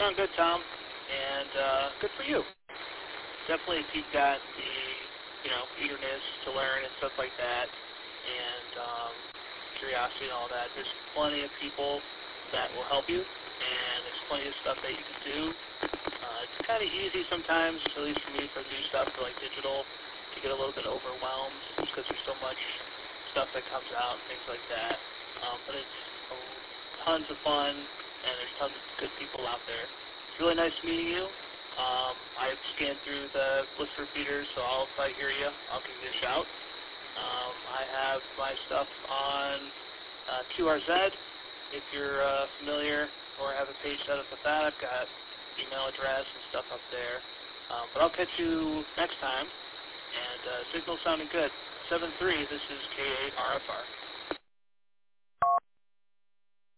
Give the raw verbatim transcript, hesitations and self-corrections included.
sound good, Tom, and uh, good for you. Definitely, if you've got the, you know, eagerness to learn and stuff like that, and um, curiosity and all that, there's plenty of people that will help you, and there's plenty of stuff that you can do. Uh, it's kind of easy sometimes, at least for me, for new stuff, for like digital, to get a little bit overwhelmed just because there's so much stuff that comes out and things like that. Um, but it's tons of fun, and there's tons of good people out there. It's really nice meeting you. Um, I've scanned through the list for feeders, so I'll, if I hear you, I'll give you a shout. Um, I have my stuff on uh, Q R Z, if you're uh, familiar or have a page set up with that. I've got email address and stuff up there. Um, but I'll catch you next time, and uh, signal sounding good. seven three, this is K eight R F R.